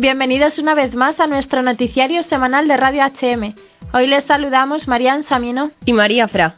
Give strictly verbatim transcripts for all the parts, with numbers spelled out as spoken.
Bienvenidos una vez más a nuestro noticiario semanal de Radio H M. Hoy les saludamos Marian Samino y María Fra.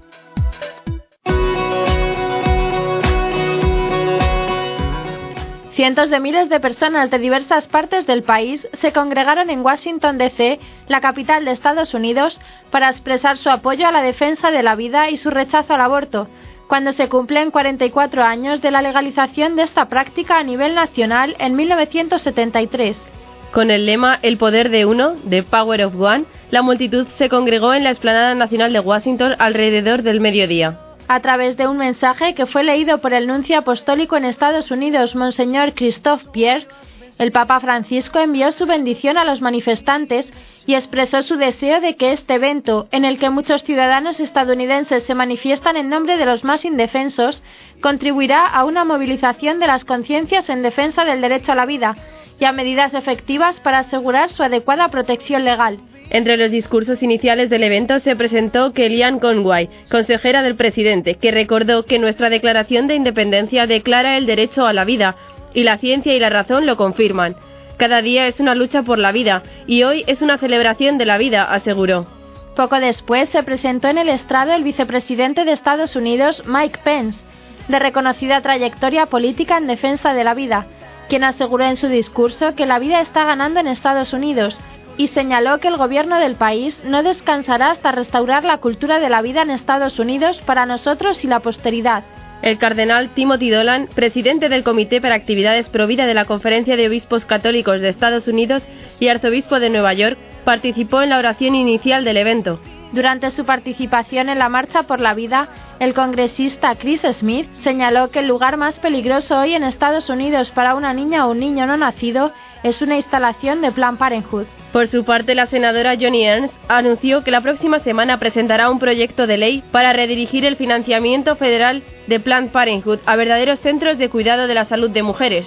Cientos de miles de personas de diversas partes del país se congregaron en Washington D C, la capital de Estados Unidos, para expresar su apoyo a la defensa de la vida y su rechazo al aborto, cuando se cumplen cuarenta y cuatro años de la legalización de esta práctica a nivel nacional en mil novecientos setenta y tres. Con el lema El poder de uno, The Power of One, la multitud se congregó en la Explanada Nacional de Washington alrededor del mediodía. A través de un mensaje que fue leído por el nuncio apostólico en Estados Unidos, Monseñor Christophe Pierre, el Papa Francisco envió su bendición a los manifestantes y expresó su deseo de que este evento, en el que muchos ciudadanos estadounidenses se manifiestan en nombre de los más indefensos, contribuirá a una movilización de las conciencias en defensa del derecho a la vida y a medidas efectivas para asegurar su adecuada protección legal. Entre los discursos iniciales del evento se presentó Kellyanne Conway, consejera del presidente, que recordó que nuestra Declaración de Independencia declara el derecho a la vida, y la ciencia y la razón lo confirman. Cada día es una lucha por la vida, y hoy es una celebración de la vida, aseguró. Poco después se presentó en el estrado el vicepresidente de Estados Unidos, Mike Pence, de reconocida trayectoria política en defensa de la vida, quien aseguró en su discurso que la vida está ganando en Estados Unidos, y señaló que el gobierno del país no descansará hasta restaurar la cultura de la vida en Estados Unidos para nosotros y la posteridad. El cardenal Timothy Dolan, presidente del Comité para Actividades Provida de la Conferencia de Obispos Católicos de Estados Unidos y arzobispo de Nueva York, participó en la oración inicial del evento. Durante su participación en la Marcha por la Vida, el congresista Chris Smith señaló que el lugar más peligroso hoy en Estados Unidos para una niña o un niño no nacido es una instalación de Planned Parenthood. Por su parte, la senadora Joni Ernst anunció que la próxima semana presentará un proyecto de ley para redirigir el financiamiento federal de Planned Parenthood a verdaderos centros de cuidado de la salud de mujeres.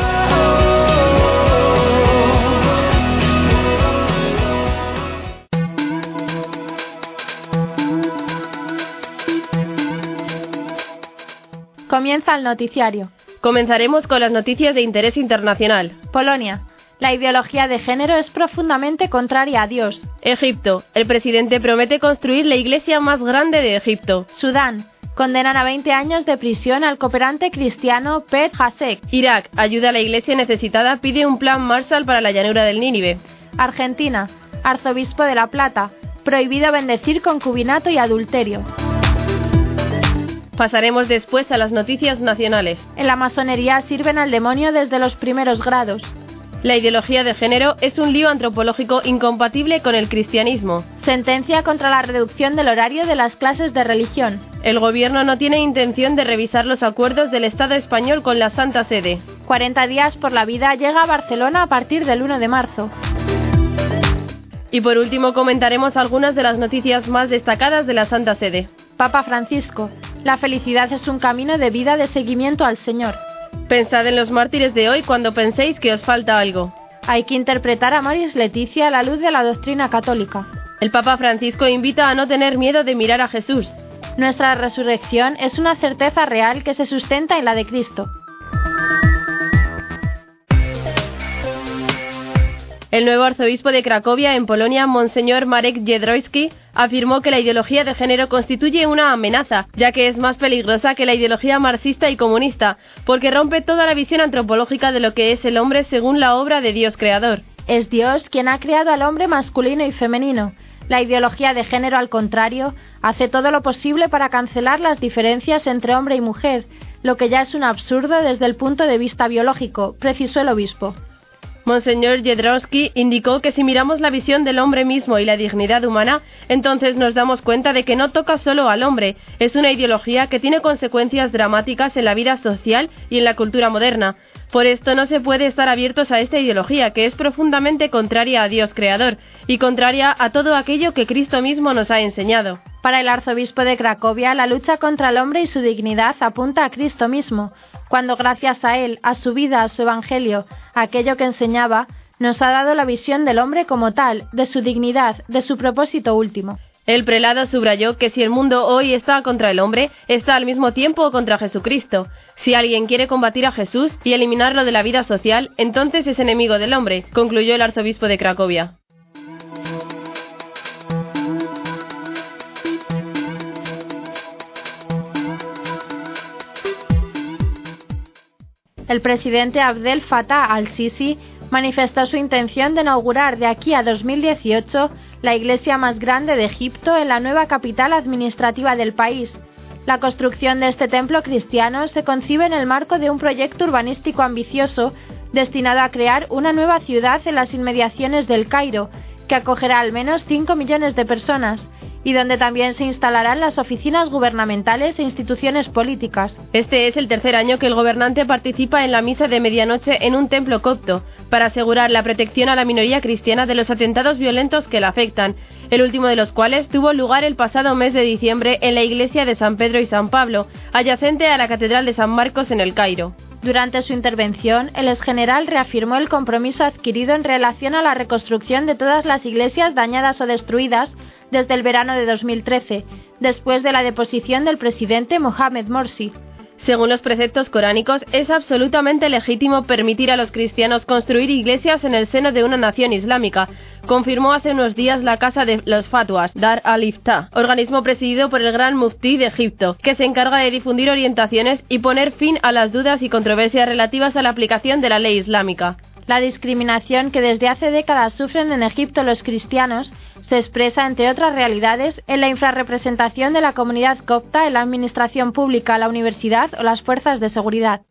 Comienza el noticiario. Comenzaremos con las noticias de interés internacional. Polonia. La ideología de género es profundamente contraria a Dios. Egipto. El presidente promete construir la iglesia más grande de Egipto. Sudán. Condenan a veinte años de prisión al cooperante cristiano Pet Hasek. Irak. Ayuda a la iglesia necesitada, pide un plan Marshall para la llanura del Nínive. Argentina. Arzobispo de La Plata. Prohibido bendecir concubinato y adulterio. Pasaremos después a las noticias nacionales. En la masonería sirven al demonio desde los primeros grados. La ideología de género es un lío antropológico incompatible con el cristianismo. Sentencia contra la reducción del horario de las clases de religión. El gobierno no tiene intención de revisar los acuerdos del Estado español con la Santa Sede. cuarenta días por la vida llega a Barcelona a partir del uno de marzo. Y por último comentaremos algunas de las noticias más destacadas de la Santa Sede. Papa Francisco. La felicidad es un camino de vida de seguimiento al Señor. Pensad en los mártires de hoy cuando penséis que os falta algo. Hay que interpretar a Amoris Laetitia a la luz de la doctrina católica. El Papa Francisco invita a no tener miedo de mirar a Jesús. Nuestra resurrección es una certeza real que se sustenta en la de Cristo. El nuevo arzobispo de Cracovia, en Polonia, Monseñor Marek Jedrojski, afirmó que la ideología de género constituye una amenaza, ya que es más peligrosa que la ideología marxista y comunista, porque rompe toda la visión antropológica de lo que es el hombre según la obra de Dios creador. Es Dios quien ha creado al hombre masculino y femenino. La ideología de género, al contrario, hace todo lo posible para cancelar las diferencias entre hombre y mujer, lo que ya es un absurdo desde el punto de vista biológico, precisó el obispo. Monseñor Jedrojski indicó que si miramos la visión del hombre mismo y la dignidad humana, entonces nos damos cuenta de que no toca solo al hombre, es una ideología que tiene consecuencias dramáticas en la vida social y en la cultura moderna. Por esto no se puede estar abiertos a esta ideología, que es profundamente contraria a Dios creador y contraria a todo aquello que Cristo mismo nos ha enseñado. Para el arzobispo de Cracovia, la lucha contra el hombre y su dignidad apunta a Cristo mismo, cuando gracias a él, a su vida, a su evangelio, a aquello que enseñaba, nos ha dado la visión del hombre como tal, de su dignidad, de su propósito último. El prelado subrayó que si el mundo hoy está contra el hombre, está al mismo tiempo contra Jesucristo. Si alguien quiere combatir a Jesús y eliminarlo de la vida social, entonces es enemigo del hombre, concluyó el arzobispo de Cracovia. El presidente Abdel Fattah al-Sisi manifestó su intención de inaugurar de aquí a dos mil dieciocho la iglesia más grande de Egipto en la nueva capital administrativa del país. La construcción de este templo cristiano se concibe en el marco de un proyecto urbanístico ambicioso destinado a crear una nueva ciudad en las inmediaciones del Cairo, que acogerá al menos cinco millones de personas, y donde también se instalarán las oficinas gubernamentales e instituciones políticas. Este es el tercer año que el gobernante participa en la misa de medianoche en un templo copto, para asegurar la protección a la minoría cristiana de los atentados violentos que la afectan, el último de los cuales tuvo lugar el pasado mes de diciembre en la iglesia de San Pedro y San Pablo, adyacente a la Catedral de San Marcos en el Cairo. Durante su intervención, el exgeneral reafirmó el compromiso adquirido en relación a la reconstrucción de todas las iglesias dañadas o destruidas desde el verano de dos mil trece, después de la deposición del presidente Mohamed Morsi. Según los preceptos coránicos, es absolutamente legítimo permitir a los cristianos construir iglesias en el seno de una nación islámica, confirmó hace unos días la Casa de los Fatwas, Dar al-Iftah, organismo presidido por el Gran Muftí de Egipto, que se encarga de difundir orientaciones y poner fin a las dudas y controversias relativas a la aplicación de la ley islámica. La discriminación que desde hace décadas sufren en Egipto los cristianos se expresa, entre otras realidades, en la infrarrepresentación de la comunidad copta en la administración pública, la universidad o las fuerzas de seguridad.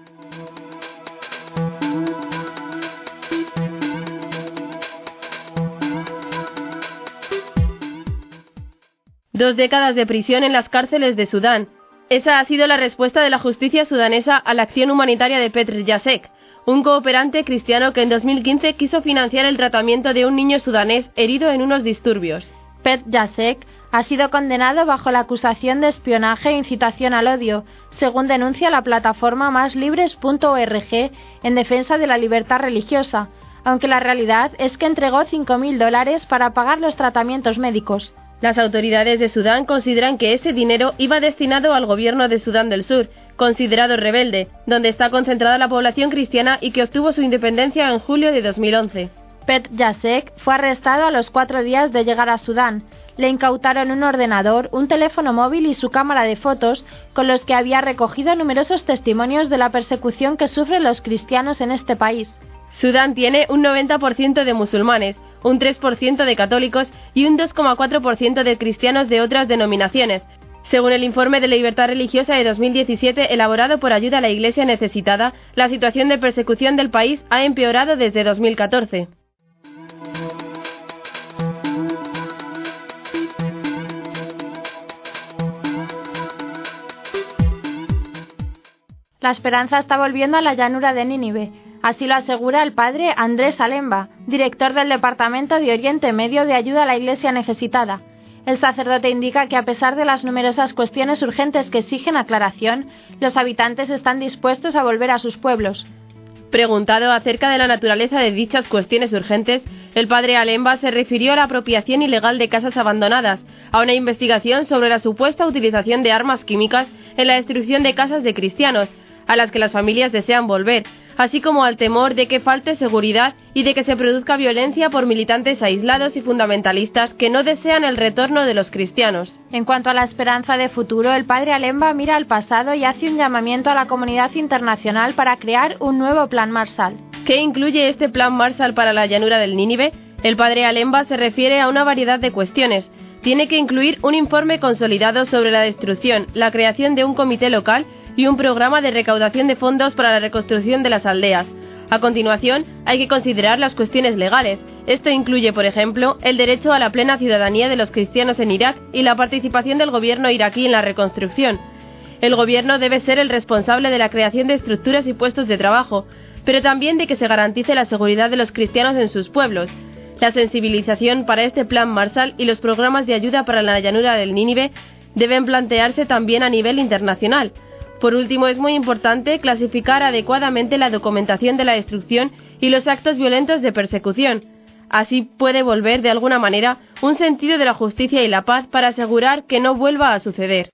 Dos décadas de prisión en las cárceles de Sudán. Esa ha sido la respuesta de la justicia sudanesa a la acción humanitaria de Petr Jasek, un cooperante cristiano que en dos mil quince quiso financiar el tratamiento de un niño sudanés herido en unos disturbios. Petr Jasek ha sido condenado bajo la acusación de espionaje e incitación al odio, según denuncia la plataforma más libres punto org en defensa de la libertad religiosa, aunque la realidad es que entregó cinco mil dólares para pagar los tratamientos médicos. Las autoridades de Sudán consideran que ese dinero iba destinado al gobierno de Sudán del Sur, considerado rebelde, donde está concentrada la población cristiana y que obtuvo su independencia en julio de dos mil once. Petr Jasek fue arrestado a los cuatro días de llegar a Sudán. Le incautaron un ordenador, un teléfono móvil y su cámara de fotos, con los que había recogido numerosos testimonios de la persecución que sufren los cristianos en este país. Sudán tiene un noventa por ciento de musulmanes, un tres por ciento de católicos y un dos coma cuatro por ciento de cristianos de otras denominaciones, según el informe de la libertad religiosa de dos mil diecisiete elaborado por Ayuda a la Iglesia Necesitada. La situación de persecución del país ha empeorado desde dos mil catorce. La esperanza está volviendo a la llanura de Nínive. Así lo asegura el padre Andrés Alemba, director del Departamento de Oriente Medio de Ayuda a la Iglesia Necesitada. El sacerdote indica que a pesar de las numerosas cuestiones urgentes que exigen aclaración, los habitantes están dispuestos a volver a sus pueblos. Preguntado acerca de la naturaleza de dichas cuestiones urgentes, el padre Alemba se refirió a la apropiación ilegal de casas abandonadas, a una investigación sobre la supuesta utilización de armas químicas en la destrucción de casas de cristianos, a las que las familias desean volver, así como al temor de que falte seguridad y de que se produzca violencia por militantes aislados y fundamentalistas que no desean el retorno de los cristianos. En cuanto a la esperanza de futuro, el padre Alemba mira al pasado y hace un llamamiento a la comunidad internacional para crear un nuevo Plan Marshall. ¿Qué incluye este Plan Marshall para la llanura del Nínive? El padre Alemba se refiere a una variedad de cuestiones. Tiene que incluir un informe consolidado sobre la destrucción, la creación de un comité local y un programa de recaudación de fondos para la reconstrucción de las aldeas. A continuación, hay que considerar las cuestiones legales. Esto incluye, por ejemplo, el derecho a la plena ciudadanía de los cristianos en Irak y la participación del gobierno iraquí en la reconstrucción. El gobierno debe ser el responsable de la creación de estructuras y puestos de trabajo, pero también de que se garantice la seguridad de los cristianos en sus pueblos. La sensibilización para este Plan Marshall y los programas de ayuda para la llanura del Nínive deben plantearse también a nivel internacional. Por último, es muy importante clasificar adecuadamente la documentación de la destrucción y los actos violentos de persecución. Así puede volver, de alguna manera, un sentido de la justicia y la paz para asegurar que no vuelva a suceder.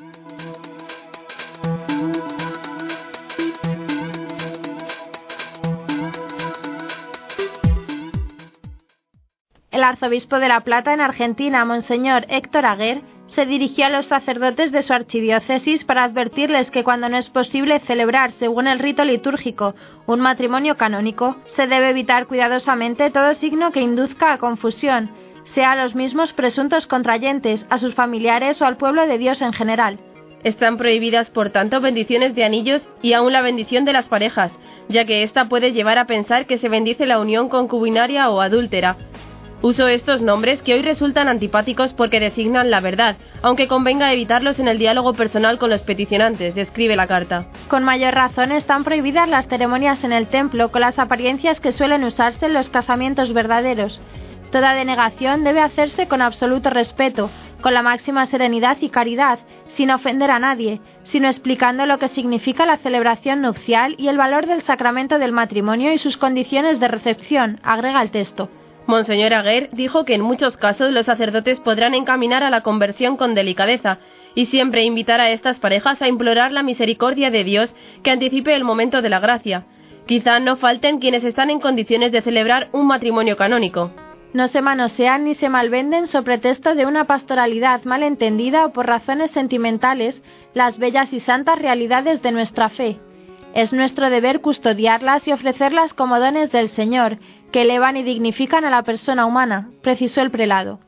El arzobispo de La Plata, en Argentina, Monseñor Héctor Aguer, se dirigió a los sacerdotes de su archidiócesis para advertirles que cuando no es posible celebrar, según el rito litúrgico, un matrimonio canónico, se debe evitar cuidadosamente todo signo que induzca a confusión, sea a los mismos presuntos contrayentes, a sus familiares o al pueblo de Dios en general. Están prohibidas, por tanto, bendiciones de anillos y aún la bendición de las parejas, ya que ésta puede llevar a pensar que se bendice la unión concubinaria o adúltera. Uso estos nombres que hoy resultan antipáticos porque designan la verdad, aunque convenga evitarlos en el diálogo personal con los peticionantes, describe la carta. Con mayor razón están prohibidas las ceremonias en el templo con las apariencias que suelen usarse en los casamientos verdaderos. Toda denegación debe hacerse con absoluto respeto, con la máxima serenidad y caridad, sin ofender a nadie, sino explicando lo que significa la celebración nupcial y el valor del sacramento del matrimonio y sus condiciones de recepción, agrega el texto. Monseñor Aguer dijo que en muchos casos los sacerdotes podrán encaminar a la conversión con delicadeza y siempre invitar a estas parejas a implorar la misericordia de Dios que anticipe el momento de la gracia. Quizá no falten quienes están en condiciones de celebrar un matrimonio canónico. No se manosean ni se malvenden sobre pretexto de una pastoralidad mal entendida o por razones sentimentales las bellas y santas realidades de nuestra fe. Es nuestro deber custodiarlas y ofrecerlas como dones del Señor, que elevan y dignifican a la persona humana, precisó el prelado.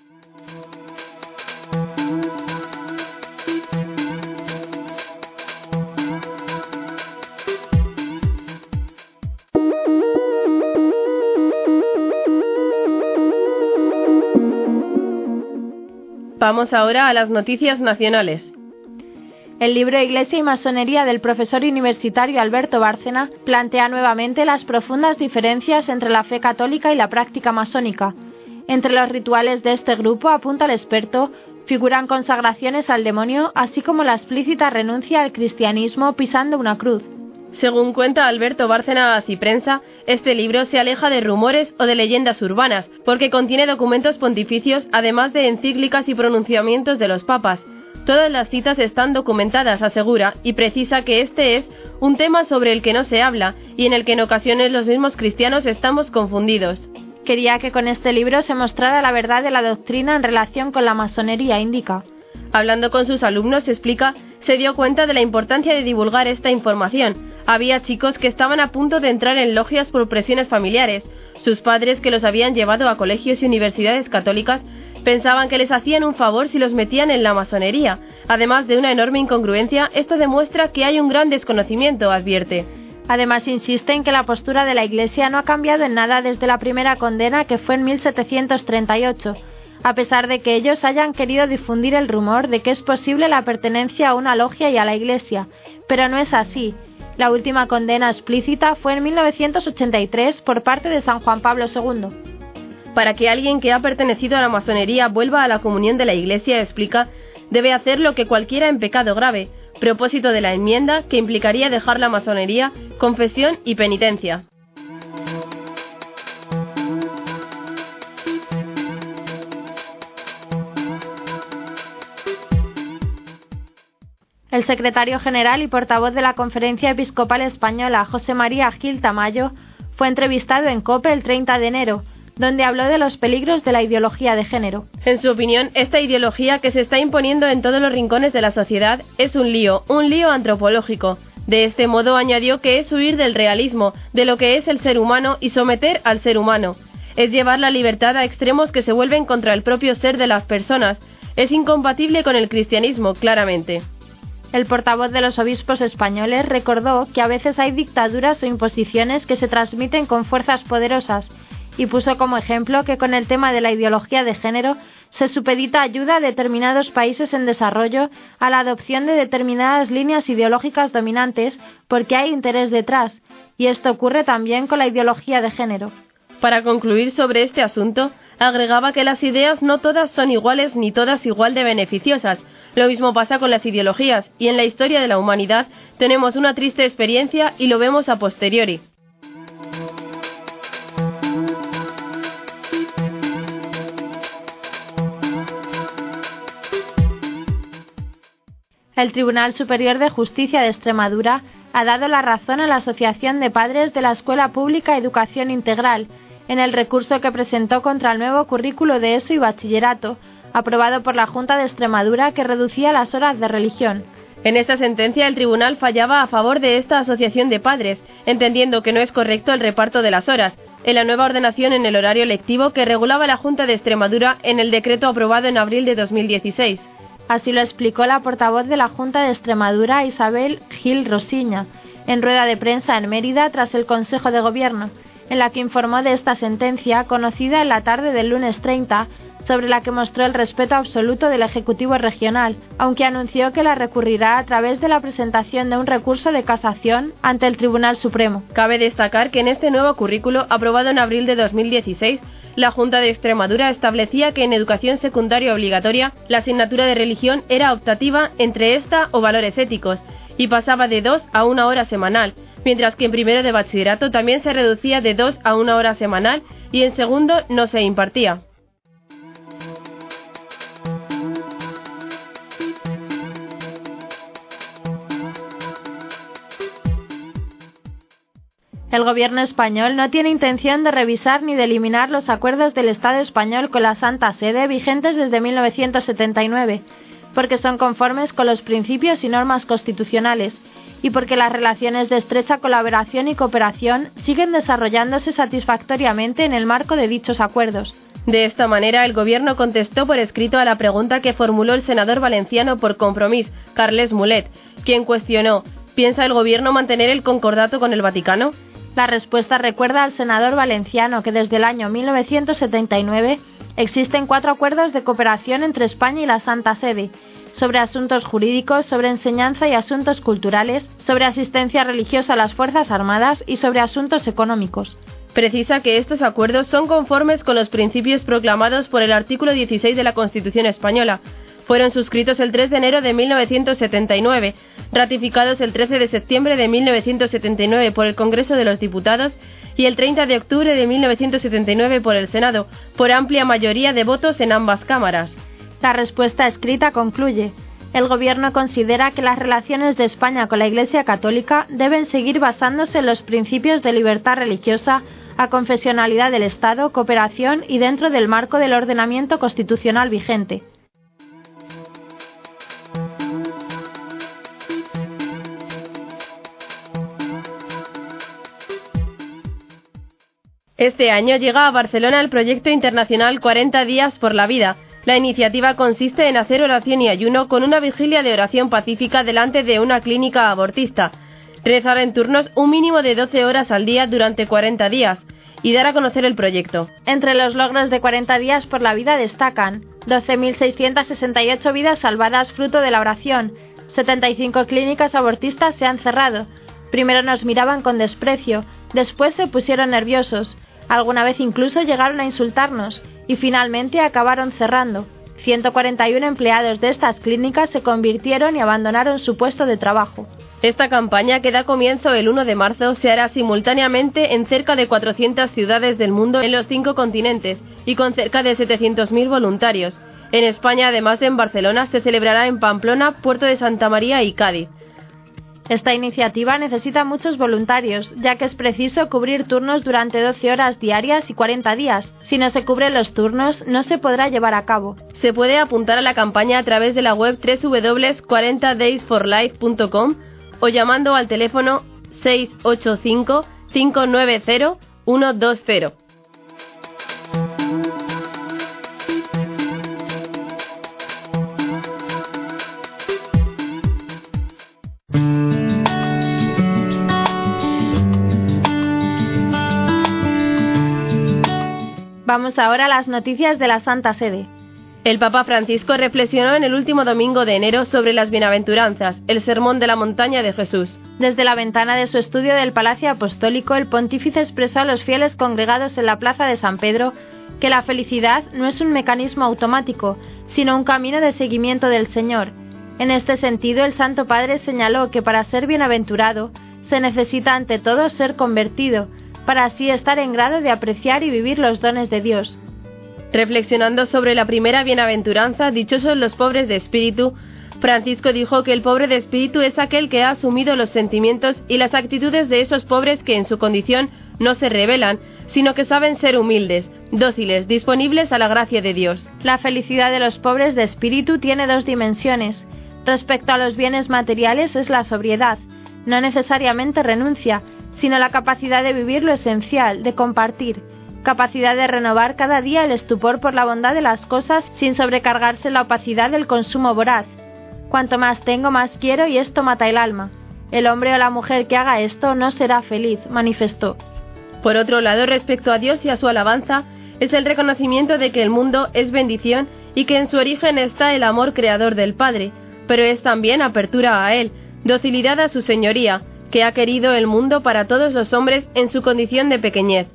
Vamos ahora a las noticias nacionales. El libro Iglesia y Masonería del profesor universitario Alberto Bárcena plantea nuevamente las profundas diferencias entre la fe católica y la práctica masónica. Entre los rituales de este grupo, apunta el experto, figuran consagraciones al demonio, así como la explícita renuncia al cristianismo pisando una cruz. Según cuenta Alberto Bárcena a Ciprensa, este libro se aleja de rumores o de leyendas urbanas, porque contiene documentos pontificios, además de encíclicas y pronunciamientos de los papas. Todas las citas están documentadas, asegura, y precisa que este es un tema sobre el que no se habla y en el que en ocasiones los mismos cristianos estamos confundidos. Quería que con este libro se mostrara la verdad de la doctrina en relación con la masonería, indica. Hablando con sus alumnos, explica, se dio cuenta de la importancia de divulgar esta información. Había chicos que estaban a punto de entrar en logias por presiones familiares. Sus padres, que los habían llevado a colegios y universidades católicas, pensaban que les hacían un favor si los metían en la masonería. Además de una enorme incongruencia, esto demuestra que hay un gran desconocimiento, advierte. Además insiste en que la postura de la Iglesia no ha cambiado en nada desde la primera condena, que fue en mil setecientos treinta y ocho, a pesar de que ellos hayan querido difundir el rumor de que es posible la pertenencia a una logia y a la Iglesia, pero no es así. La última condena explícita fue en mil novecientos ochenta y tres por parte de San Juan Pablo segundo. Para que alguien que ha pertenecido a la masonería vuelva a la comunión de la Iglesia, explica, debe hacer lo que cualquiera en pecado grave, propósito de la enmienda que implicaría dejar la masonería, confesión y penitencia. El secretario general y portavoz de la Conferencia Episcopal Española, José María Gil Tamayo, fue entrevistado en COPE el treinta de enero, donde habló de los peligros de la ideología de género. En su opinión, esta ideología que se está imponiendo en todos los rincones de la sociedad es un lío, un lío antropológico. De este modo añadió que es huir del realismo, de lo que es el ser humano y someter al ser humano. Es llevar la libertad a extremos que se vuelven contra el propio ser de las personas. Es incompatible con el cristianismo, claramente. El portavoz de los obispos españoles recordó que a veces hay dictaduras o imposiciones que se transmiten con fuerzas poderosas y puso como ejemplo que con el tema de la ideología de género se supedita ayuda a determinados países en desarrollo a la adopción de determinadas líneas ideológicas dominantes porque hay interés detrás, y esto ocurre también con la ideología de género. Para concluir sobre este asunto, agregaba que las ideas no todas son iguales ni todas igual de beneficiosas. Lo mismo pasa con las ideologías, y en la historia de la humanidad tenemos una triste experiencia y lo vemos a posteriori. El Tribunal Superior de Justicia de Extremadura ha dado la razón a la Asociación de Padres de la Escuela Pública Educación Integral en el recurso que presentó contra el nuevo currículo de ESO y bachillerato, aprobado por la Junta de Extremadura, que reducía las horas de religión. En esta sentencia, el tribunal fallaba a favor de esta asociación de padres, entendiendo que no es correcto el reparto de las horas, en la nueva ordenación en el horario lectivo que regulaba la Junta de Extremadura en el decreto aprobado en abril de dos mil dieciséis. Así lo explicó la portavoz de la Junta de Extremadura, Isabel Gil Rosiña, en rueda de prensa en Mérida tras el Consejo de Gobierno, en la que informó de esta sentencia, conocida en la tarde del lunes treinta, sobre la que mostró el respeto absoluto del Ejecutivo Regional, aunque anunció que la recurrirá a través de la presentación de un recurso de casación ante el Tribunal Supremo. Cabe destacar que en este nuevo currículo, aprobado en abril de dos mil dieciséis, la Junta de Extremadura establecía que en educación secundaria obligatoria la asignatura de religión era optativa entre esta o valores éticos, y pasaba de dos a una hora semanal, mientras que en primero de bachillerato también se reducía de dos a una hora semanal y en segundo no se impartía. El gobierno español no tiene intención de revisar ni de eliminar los acuerdos del Estado español con la Santa Sede vigentes desde mil novecientos setenta y nueve, porque son conformes con los principios y normas constitucionales, y porque las relaciones de estrecha colaboración y cooperación siguen desarrollándose satisfactoriamente en el marco de dichos acuerdos. De esta manera, el Gobierno contestó por escrito a la pregunta que formuló el senador valenciano por Compromís, Carles Mulet, quien cuestionó: ¿piensa el Gobierno mantener el concordato con el Vaticano? La respuesta recuerda al senador valenciano que desde el año mil novecientos setenta y nueve existen cuatro acuerdos de cooperación entre España y la Santa Sede, sobre asuntos jurídicos, sobre enseñanza y asuntos culturales, sobre asistencia religiosa a las Fuerzas Armadas y sobre asuntos económicos. Precisa que estos acuerdos son conformes con los principios proclamados por el artículo dieciséis de la Constitución española. Fueron suscritos el tres de enero de mil novecientos setenta y nueve, ratificados el trece de septiembre de mil novecientos setenta y nueve por el Congreso de los Diputados y el treinta de octubre de mil novecientos setenta y nueve por el Senado, por amplia mayoría de votos en ambas cámaras. La respuesta escrita concluye: el Gobierno considera que las relaciones de España con la Iglesia Católica deben seguir basándose en los principios de libertad religiosa, aconfesionalidad del Estado, cooperación y dentro del marco del ordenamiento constitucional vigente. Este año llega a Barcelona el proyecto internacional cuarenta días por la vida. La iniciativa consiste en hacer oración y ayuno con una vigilia de oración pacífica delante de una clínica abortista, rezar en turnos un mínimo de doce horas al día durante cuarenta días y dar a conocer el proyecto. Entre los logros de cuarenta días por la vida destacan doce mil seiscientas sesenta y ocho vidas salvadas fruto de la oración, setenta y cinco clínicas abortistas se han cerrado. Primero nos miraban con desprecio, después se pusieron nerviosos, alguna vez incluso llegaron a insultarnos y finalmente acabaron cerrando. ciento cuarenta y uno empleados de estas clínicas se convirtieron y abandonaron su puesto de trabajo. Esta campaña, que da comienzo el uno de marzo, se hará simultáneamente en cerca de cuatrocientas ciudades del mundo en los cinco continentes y con cerca de setecientos mil voluntarios. En España, además de en Barcelona, se celebrará en Pamplona, Puerto de Santa María y Cádiz. Esta iniciativa necesita muchos voluntarios, ya que es preciso cubrir turnos durante doce horas diarias y cuarenta días. Si no se cubren los turnos, no se podrá llevar a cabo. Se puede apuntar a la campaña a través de la web doble u doble u doble u punto cuarenta days for life punto com o llamando al teléfono seis ocho cinco, cinco nueve cero, uno dos cero. Vamos ahora a las noticias de la Santa Sede. El Papa Francisco reflexionó en el último domingo de enero sobre las bienaventuranzas, el sermón de la montaña de Jesús. Desde la ventana de su estudio del Palacio Apostólico, el pontífice expresó a los fieles congregados en la plaza de San Pedro que la felicidad no es un mecanismo automático, sino un camino de seguimiento del Señor. En este sentido, el Santo Padre señaló que para ser bienaventurado se necesita ante todo ser convertido, para así estar en grado de apreciar y vivir los dones de Dios. Reflexionando sobre la primera bienaventuranza, dichosos los pobres de espíritu, Francisco dijo que el pobre de espíritu es aquel que ha asumido los sentimientos y las actitudes de esos pobres que en su condición no se rebelan, sino que saben ser humildes, dóciles, disponibles a la gracia de Dios. La felicidad de los pobres de espíritu tiene dos dimensiones. Respecto a los bienes materiales es la sobriedad, no necesariamente renuncia, sino la capacidad de vivir lo esencial, de compartir, capacidad de renovar cada día el estupor por la bondad de las cosas sin sobrecargarse la opacidad del consumo voraz. Cuanto más tengo, más quiero y esto mata el alma. El hombre o la mujer que haga esto no será feliz, manifestó. Por otro lado, respecto a Dios y a su alabanza, es el reconocimiento de que el mundo es bendición y que en su origen está el amor creador del Padre, pero es también apertura a Él, docilidad a su señoría, que ha querido el mundo para todos los hombres en su condición de pequeñez.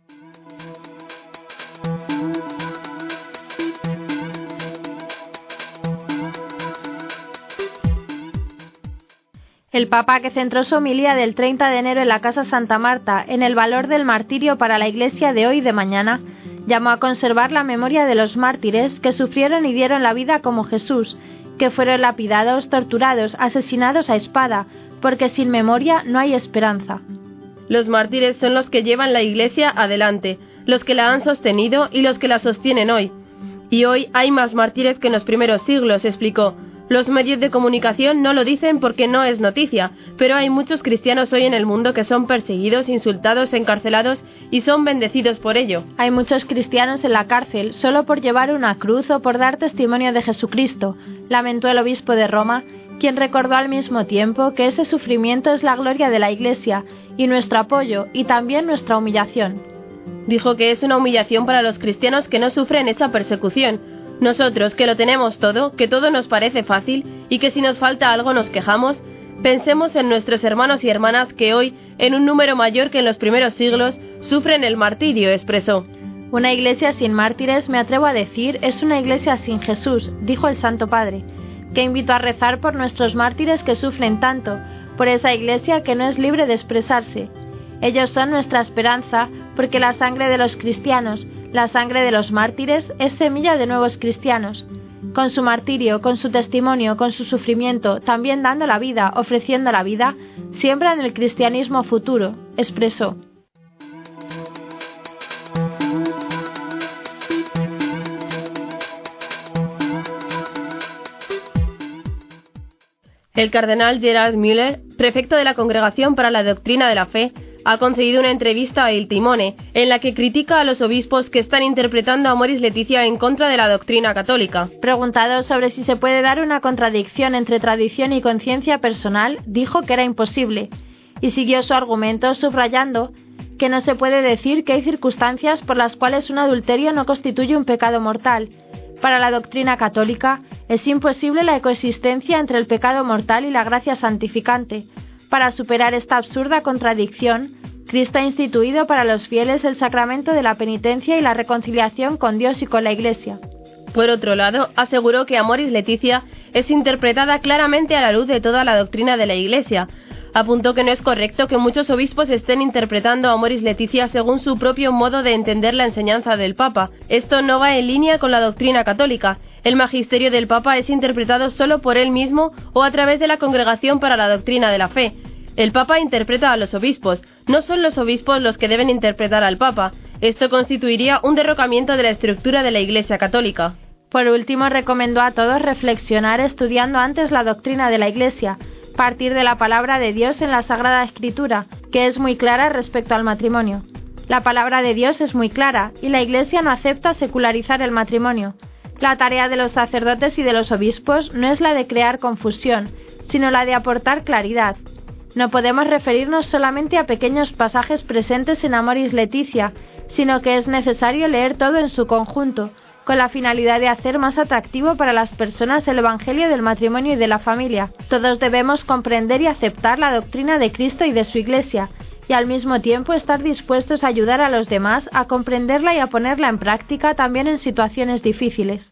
El Papa, que centró su homilía del treinta de enero en la Casa Santa Marta en el valor del martirio para la Iglesia de hoy y de mañana, llamó a conservar la memoria de los mártires que sufrieron y dieron la vida como Jesús, que fueron lapidados, torturados, asesinados a espada, porque sin memoria no hay esperanza. Los mártires son los que llevan la Iglesia adelante, los que la han sostenido y los que la sostienen hoy. Y hoy hay más mártires que en los primeros siglos, explicó. Los medios de comunicación no lo dicen porque no es noticia, pero hay muchos cristianos hoy en el mundo que son perseguidos, insultados, encarcelados y son bendecidos por ello. Hay muchos cristianos en la cárcel solo por llevar una cruz o por dar testimonio de Jesucristo, lamentó el obispo de Roma, quien recordó al mismo tiempo que ese sufrimiento es la gloria de la Iglesia y nuestro apoyo y también nuestra humillación. Dijo que es una humillación para los cristianos que no sufren esa persecución. Nosotros, que lo tenemos todo, que todo nos parece fácil y que si nos falta algo nos quejamos, pensemos en nuestros hermanos y hermanas que hoy, en un número mayor que en los primeros siglos, sufren el martirio, expresó. Una iglesia sin mártires, me atrevo a decir, es una iglesia sin Jesús, dijo el Santo Padre, que invitó a rezar por nuestros mártires que sufren tanto, por esa iglesia que no es libre de expresarse. Ellos son nuestra esperanza, porque la sangre de los cristianos, la sangre de los mártires, es semilla de nuevos cristianos. Con su martirio, con su testimonio, con su sufrimiento, también dando la vida, ofreciendo la vida, siembran el cristianismo futuro, expresó. El cardenal Gerard Müller, prefecto de la Congregación para la Doctrina de la Fe, ha concedido una entrevista a Il Timone, en la que critica a los obispos que están interpretando a Amoris Laetitia en contra de la doctrina católica. Preguntado sobre si se puede dar una contradicción entre tradición y conciencia personal, dijo que era imposible, y siguió su argumento subrayando que no se puede decir que hay circunstancias por las cuales un adulterio no constituye un pecado mortal. Para la doctrina católica, es imposible la coexistencia entre el pecado mortal y la gracia santificante. Para superar esta absurda contradicción, Cristo ha instituido para los fieles el sacramento de la penitencia y la reconciliación con Dios y con la Iglesia. Por otro lado, aseguró que Amoris Laetitia es interpretada claramente a la luz de toda la doctrina de la Iglesia. Apuntó que no es correcto que muchos obispos estén interpretando a Amoris Laetitia según su propio modo de entender la enseñanza del Papa. Esto no va en línea con la doctrina católica. El magisterio del Papa es interpretado solo por él mismo o a través de la Congregación para la Doctrina de la Fe. El Papa interpreta a los obispos, no son los obispos los que deben interpretar al Papa. Esto constituiría un derrocamiento de la estructura de la Iglesia católica. Por último, recomendó a todos reflexionar estudiando antes la doctrina de la Iglesia, partir de la palabra de Dios en la Sagrada Escritura, que es muy clara respecto al matrimonio. La palabra de Dios es muy clara, y la Iglesia no acepta secularizar el matrimonio. La tarea de los sacerdotes y de los obispos no es la de crear confusión, sino la de aportar claridad. No podemos referirnos solamente a pequeños pasajes presentes en Amoris Laetitia, sino que es necesario leer todo en su conjunto, con la finalidad de hacer más atractivo para las personas el Evangelio del matrimonio y de la familia. Todos debemos comprender y aceptar la doctrina de Cristo y de su Iglesia, y al mismo tiempo estar dispuestos a ayudar a los demás a comprenderla y a ponerla en práctica también en situaciones difíciles.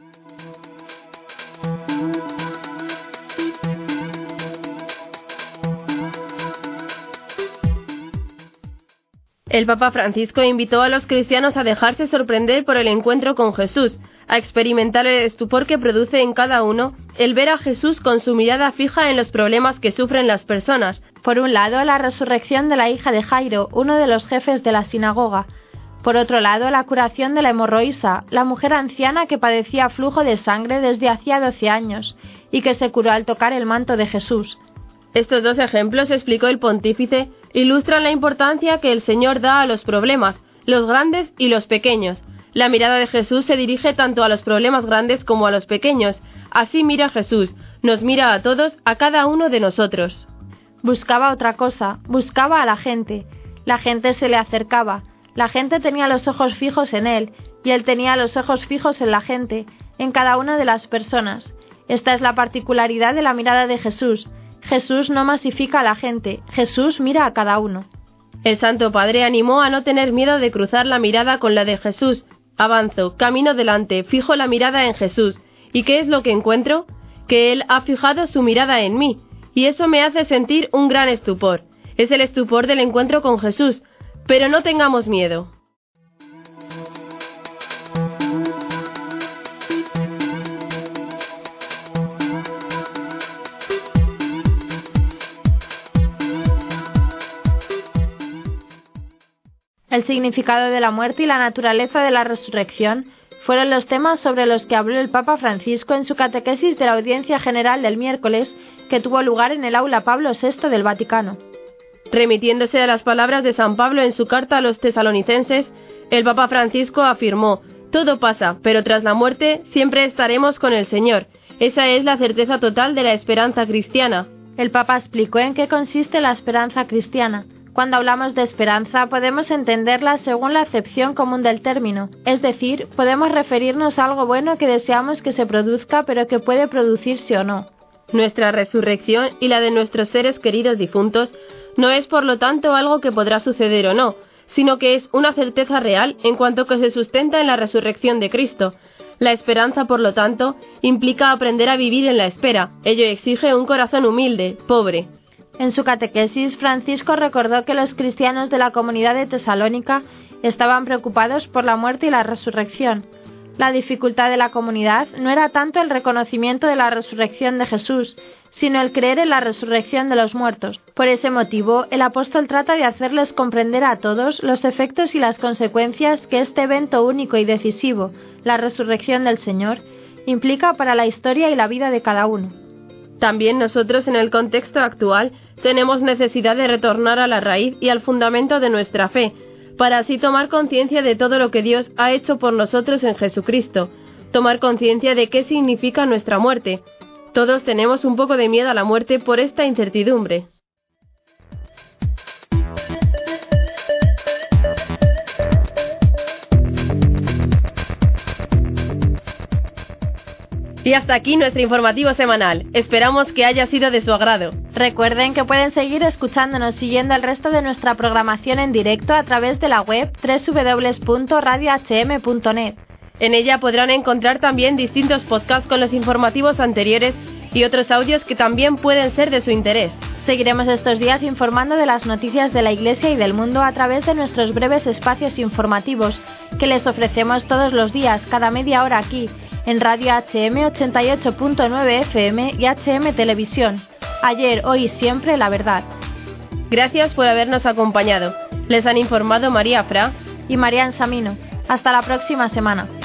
El Papa Francisco invitó a los cristianos a dejarse sorprender por el encuentro con Jesús, a experimentar el estupor que produce en cada uno el ver a Jesús con su mirada fija en los problemas que sufren las personas. Por un lado, la resurrección de la hija de Jairo, uno de los jefes de la sinagoga. Por otro lado, la curación de la hemorroísa, la mujer anciana que padecía flujo de sangre desde hacía doce años, y que se curó al tocar el manto de Jesús. Estos dos ejemplos, explicó el pontífice, ilustran la importancia que el Señor da a los problemas, los grandes y los pequeños. La mirada de Jesús se dirige tanto a los problemas grandes como a los pequeños. Así mira Jesús, nos mira a todos, a cada uno de nosotros. Buscaba otra cosa, buscaba a la gente. La gente se le acercaba, la gente tenía los ojos fijos en él, y él tenía los ojos fijos en la gente, en cada una de las personas. Esta es la particularidad de la mirada de Jesús. Jesús no masifica a la gente, Jesús mira a cada uno. El Santo Padre animó a no tener miedo de cruzar la mirada con la de Jesús. Avanzo, camino delante, fijo la mirada en Jesús. ¿Y qué es lo que encuentro? Que Él ha fijado su mirada en mí, y eso me hace sentir un gran estupor. Es el estupor del encuentro con Jesús, pero no tengamos miedo. El significado de la muerte y la naturaleza de la resurrección fueron los temas sobre los que habló el Papa Francisco en su catequesis de la Audiencia General del miércoles, que tuvo lugar en el Aula Pablo sexto del Vaticano. Remitiéndose a las palabras de San Pablo en su carta a los tesalonicenses, el Papa Francisco afirmó: «Todo pasa, pero tras la muerte siempre estaremos con el Señor. Esa es la certeza total de la esperanza cristiana». El Papa explicó en qué consiste la esperanza cristiana. Cuando hablamos de esperanza, podemos entenderla según la acepción común del término, es decir, podemos referirnos a algo bueno que deseamos que se produzca, pero que puede producirse o no. Nuestra resurrección y la de nuestros seres queridos difuntos no es, por lo tanto, algo que podrá suceder o no, sino que es una certeza real en cuanto que se sustenta en la resurrección de Cristo. La esperanza, por lo tanto, implica aprender a vivir en la espera. Ello exige un corazón humilde, pobre. En su catequesis, Francisco recordó que los cristianos de la comunidad de Tesalónica estaban preocupados por la muerte y la resurrección. La dificultad de la comunidad no era tanto el reconocimiento de la resurrección de Jesús, sino el creer en la resurrección de los muertos. Por ese motivo, el apóstol trata de hacerles comprender a todos los efectos y las consecuencias que este evento único y decisivo, la resurrección del Señor, implica para la historia y la vida de cada uno. También nosotros, en el contexto actual, tenemos necesidad de retornar a la raíz y al fundamento de nuestra fe, para así tomar conciencia de todo lo que Dios ha hecho por nosotros en Jesucristo, tomar conciencia de qué significa nuestra muerte. Todos tenemos un poco de miedo a la muerte por esta incertidumbre. Y hasta aquí nuestro informativo semanal. Esperamos que haya sido de su agrado. Recuerden que pueden seguir escuchándonos siguiendo el resto de nuestra programación en directo a través de la web doble u doble u doble u punto radio h m punto net. En ella podrán encontrar también distintos podcasts con los informativos anteriores y otros audios que también pueden ser de su interés. Seguiremos estos días informando de las noticias de la Iglesia y del mundo a través de nuestros breves espacios informativos que les ofrecemos todos los días, cada media hora aquí, en Radio H M ochenta y ocho punto nueve F M y H M Televisión. Ayer, hoy y siempre, la verdad. Gracias por habernos acompañado. Les han informado María Fra y Marian Samino. Hasta la próxima semana.